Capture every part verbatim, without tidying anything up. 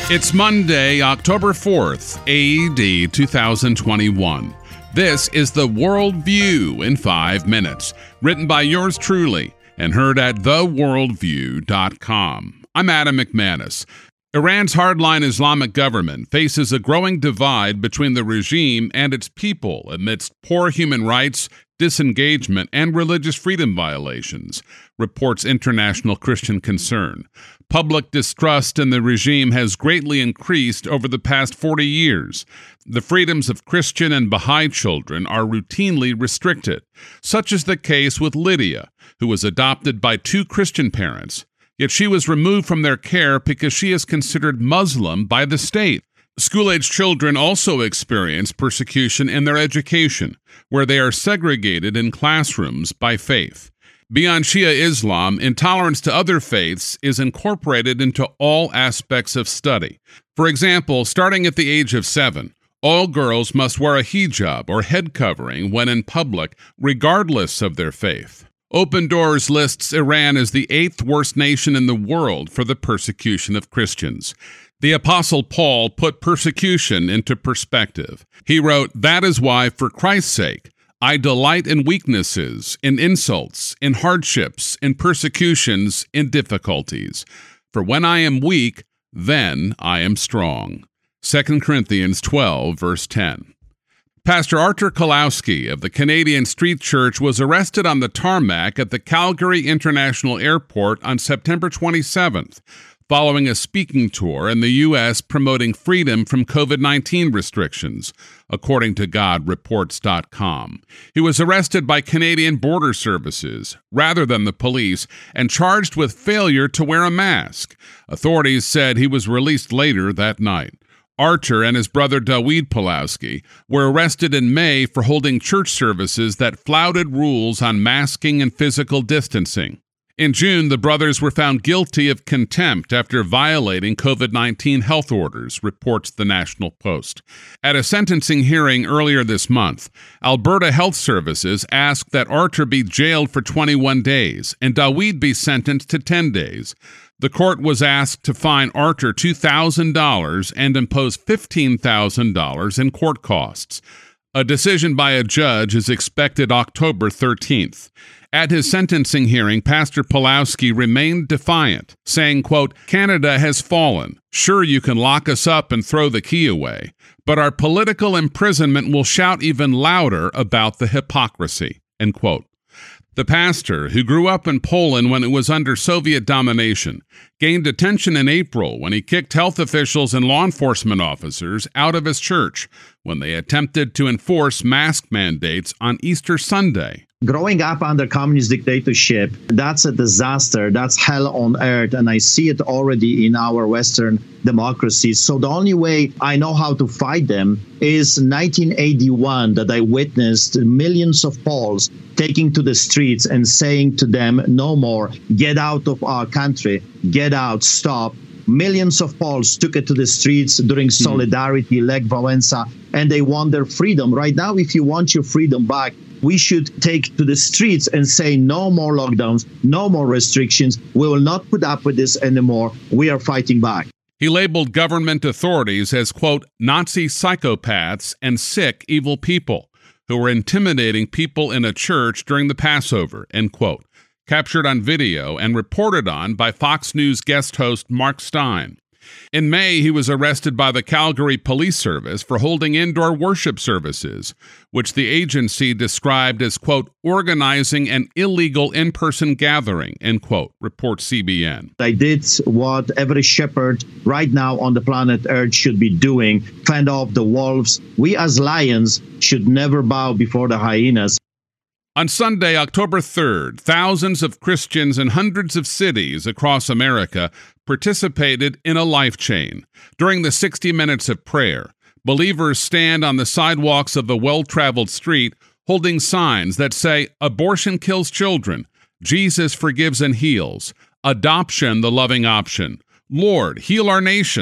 It's Monday, October fourth, A D two thousand twenty-one. This is the World View in five minutes, written by yours truly and heard at the world view dot com. I'm Adam McManus. Iran's hardline Islamic government faces a growing divide between the regime and its people amidst poor human rights, disengagement, and religious freedom violations, reports International Christian Concern. Public distrust in the regime has greatly increased over the past forty years. The freedoms of Christian and Baha'i children are routinely restricted. Such is the case with Lydia, who was adopted by two Christian parents. Yet she was removed from their care because she is considered Muslim by the state. School-age children also experience persecution in their education, where they are segregated in classrooms by faith. Beyond Shia Islam, intolerance to other faiths is incorporated into all aspects of study. For example, starting at the age of seven, all girls must wear a hijab or head covering when in public, regardless of their faith. Open Doors lists Iran as the eighth worst nation in the world for the persecution of Christians. The Apostle Paul put persecution into perspective. He wrote, "That is why, for Christ's sake, I delight in weaknesses, in insults, in hardships, in persecutions, in difficulties. For when I am weak, then I am strong." Second Corinthians twelve, verse ten. Pastor Artur Kalowski of the Canadian Street Church was arrested on the tarmac at the Calgary International Airport on September twenty-seventh, following a speaking tour in the U S promoting freedom from covid nineteen restrictions, according to God Reports dot com. He was arrested by Canadian Border Services, rather than the police, and charged with failure to wear a mask. Authorities said he was released later that night. Artur and his brother Dawid Pawlowski were arrested in May for holding church services that flouted rules on masking and physical distancing. In June, the brothers were found guilty of contempt after violating covid nineteen health orders, reports the National Post. At a sentencing hearing earlier this month, Alberta Health Services asked that Artur be jailed for twenty-one days and Dawid be sentenced to ten days. The court was asked to fine Artur two thousand dollars and impose fifteen thousand dollars in court costs. A decision by a judge is expected October thirteenth. At his sentencing hearing, Pastor Pawlowski remained defiant, saying, quote, "Canada has fallen. Sure, you can lock us up and throw the key away, but our political imprisonment will shout even louder about the hypocrisy," end quote. The pastor, who grew up in Poland when it was under Soviet domination, gained attention in April when he kicked health officials and law enforcement officers out of his church when they attempted to enforce mask mandates on Easter Sunday. Growing up under communist dictatorship, that's a disaster. That's hell on earth. And I see it already in our Western democracies. So the only way I know how to fight them is nineteen eighty-one, that I witnessed millions of Poles taking to the streets and saying to them, no more, get out of our country, get out, stop. Millions of Poles took it to the streets during Solidarity, Lech Wałęsa, and they want their freedom. Right now, if you want your freedom back, we should take to the streets and say no more lockdowns, no more restrictions. We will not put up with this anymore. We are fighting back. He labeled government authorities as, quote, Nazi psychopaths and sick, evil people who were intimidating people in a church during the Passover, end quote, captured on video and reported on by Fox News guest host Mark Steyn. In May, he was arrested by the Calgary Police Service for holding indoor worship services, which the agency described as, quote, organizing an illegal in-person gathering, end quote, reports C B N. I did what every shepherd right now on the planet Earth should be doing, fend off the wolves. We as lions should never bow before the hyenas. On Sunday, October third, thousands of Christians in hundreds of cities across America participated in a life chain. During the sixty minutes of prayer, believers stand on the sidewalks of the well-traveled street holding signs that say, "Abortion kills children," "Jesus forgives and heals," "Adoption the loving option," "Lord, heal our nation,"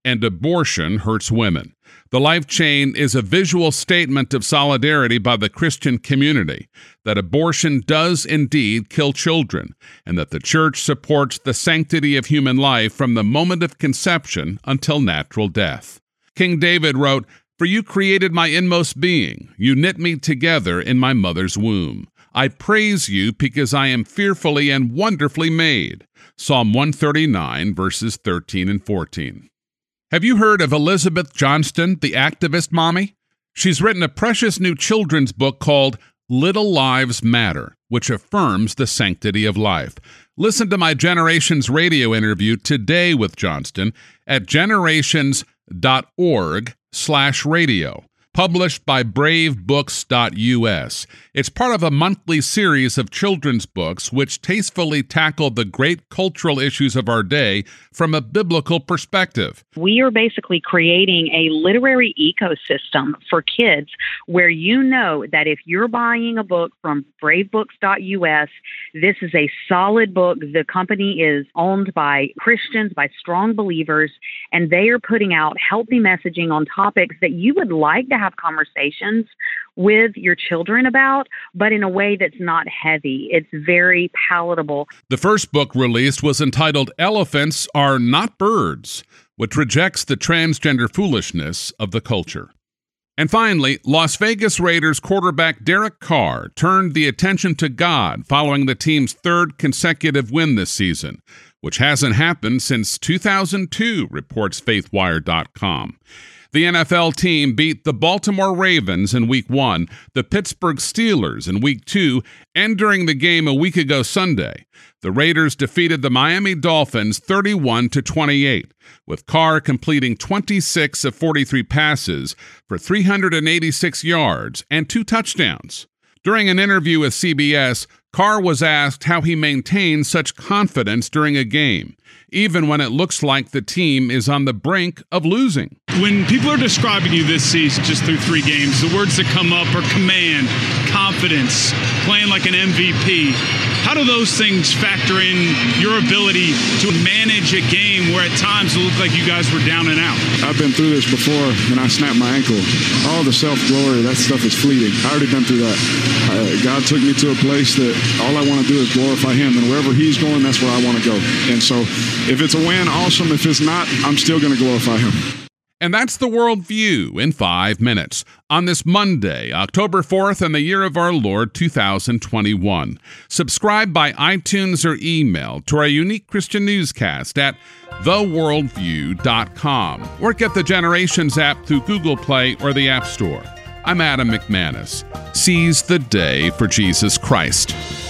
and abortion hurts women. The Life Chain is a visual statement of solidarity by the Christian community that abortion does indeed kill children, and that the church supports the sanctity of human life from the moment of conception until natural death. King David wrote, "For you created my inmost being. You knit me together in my mother's womb. I praise you because I am fearfully and wonderfully made." Psalm one thirty-nine, verses thirteen and fourteen. Have you heard of Elizabeth Johnston, the activist mommy? She's written a precious new children's book called Little Lives Matter, which affirms the sanctity of life. Listen to my Generations radio interview today with Johnston at generations dot org slash radio. Published by brave books dot U S. It's part of a monthly series of children's books which tastefully tackle the great cultural issues of our day from a biblical perspective. We are basically creating a literary ecosystem for kids where you know that if you're buying a book from brave books dot U S, this is a solid book. The company is owned by Christians, by strong believers, and they are putting out healthy messaging on topics that you would like to have conversations with your children about, but in a way that's not heavy. It's very palatable. The first book released was entitled Elephants Are Not Birds, which rejects the transgender foolishness of the culture. And finally, Las Vegas Raiders quarterback Derek Carr turned the attention to God following the team's third consecutive win this season, which hasn't happened since two thousand two, reports faithwire dot com. The N F L team beat the Baltimore Ravens in Week one, the Pittsburgh Steelers in Week two, and during the game a week ago Sunday, the Raiders defeated the Miami Dolphins thirty-one to twenty-eight, with Carr completing twenty-six of forty-three passes for three hundred eighty-six yards and two touchdowns. During an interview with C B S, Carr was asked how he maintains such confidence during a game, even when it looks like the team is on the brink of losing. When people are describing you this season, just through three games, the words that come up are command, confidence, playing like an M V P. How do those things factor in your ability to manage a game where at times it looked like you guys were down and out? I've been through this before when I snapped my ankle. All the self-glory, that stuff is fleeting. I already been through that. Uh, God took me to a place that all I want to do is glorify Him, and wherever He's going, that's where I want to go. And so if it's a win, awesome. If it's not, I'm still going to glorify Him. And that's the Worldview in five minutes on this Monday, October fourth, in the year of our Lord, two thousand twenty-one. Subscribe by iTunes or email to our unique Christian newscast at the worldview dot com or get the Generations app through Google Play or the App Store. I'm Adam McManus. Seize the day for Jesus Christ.